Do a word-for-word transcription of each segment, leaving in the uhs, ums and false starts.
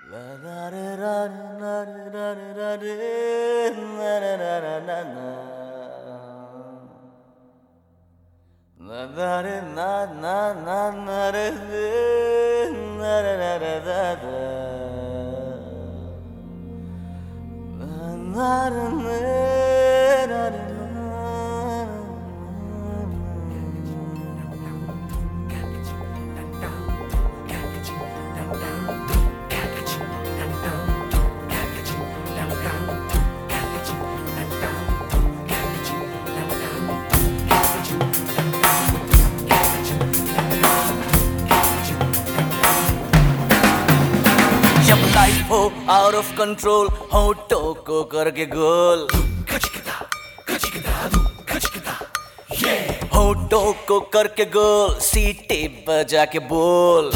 जब लाइफ हो out of control, होठों को करके गोल, होठों को करके गोल, सीटे बजा के बोल।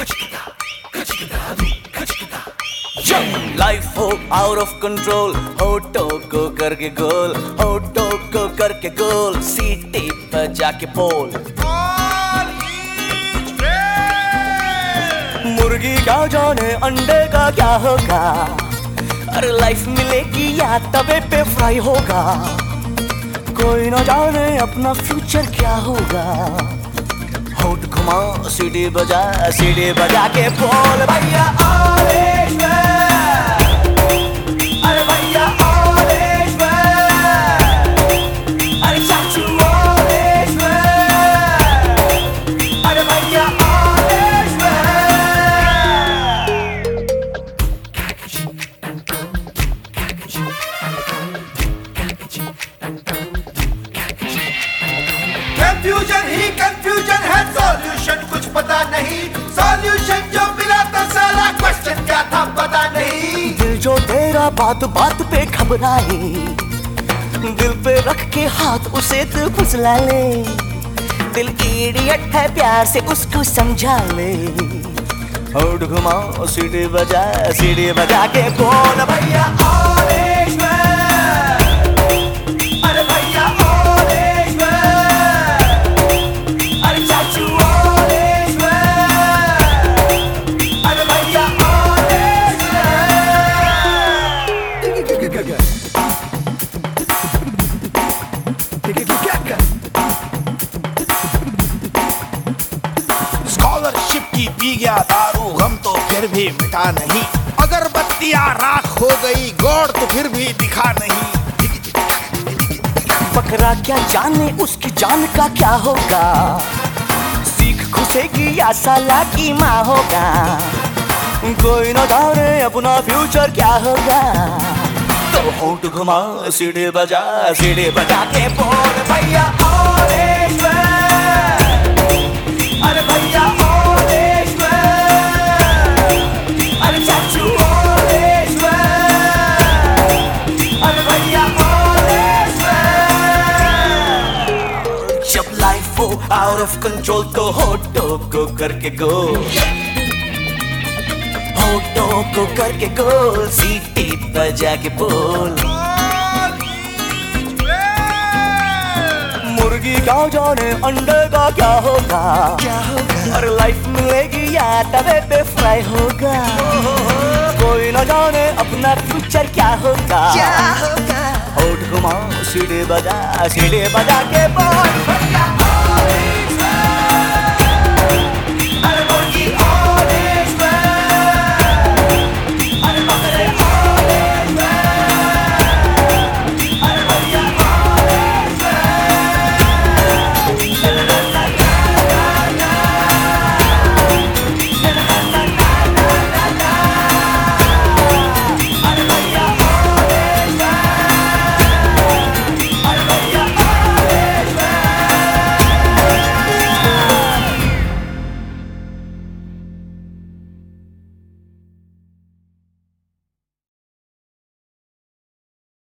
जब लाइफ हो आउट ऑफ कंट्रोल, होठों को करके गोल, होठों को करके गोल, सीटे बजा के बोल। मुर्गी क्या जाने अंडे का क्या होगा, अरे लाइफ मिलेगी या तवे पे फ्राई होगा। कोई ना जाने अपना फ्यूचर क्या होगा। होठ घुमा सीढ़ी बजा, सीढ़ी बजा के बोल भैया ऑल इज वेल, अरे भैया ऑल इज वेल, अरे चाचू ऑल इज वेल, अरे भैया ऑल इज वेल। कंफ्यूजन ही कंफ्यूजन है, सॉल्यूशन कुछ पता नहीं। सॉल्यूशन जो मिला तो साला क्वेश्चन क्या था पता नहीं। दिल जो तेरा बात बात पे घबराए, दिल पे रख के हाथ उसे तू फुसला ले। दिल इडियट है प्यार से उसको समझा ले। होठ घुमा सीढ़ी बजा, सीढ़ी बजा के बोल भैया ऑल इज वेल, अरे भैया ऑल इज वेल, अरे चाचू ऑल इज वेल, अरे भैया ऑल इज स्कॉलरशिप की पी गया दारू, गम तो फिर भी मिटा नहीं। अगरबत्तियां राख हो गई, गॉड तो फिर भी दिखा नहीं। बकरा क्या जाने उसकी जान का क्या होगा, सीख घुसेगी या साला की माँ होगा। कोई न जाने अपना फ्यूचर क्या होगा। तो होठ घुमा सीढ़ी बजा, सीढ़ी बजा के बोल भैया ऑल इज वेल, अरे भैया ऑल इज वेल, अरे चाचू ऑल इज वेल, अरे भैया ऑल इज वेल। जब लाइफ हो आउट ऑफ कंट्रोल तो होठों को करके गोल, होठों को करके गोल, सीटी बजा के बोल। मुर्गी क्या जाने अंडे का क्या होगा, क्या होगा, और लाइफ मिलेगी या तवे पे फ्राई होगा। कोई न जाने अपना फ्यूचर क्या होगा, क्या होगा। होठ घुमा सीढ़ी बजा, सीढ़ी बजा के बोल।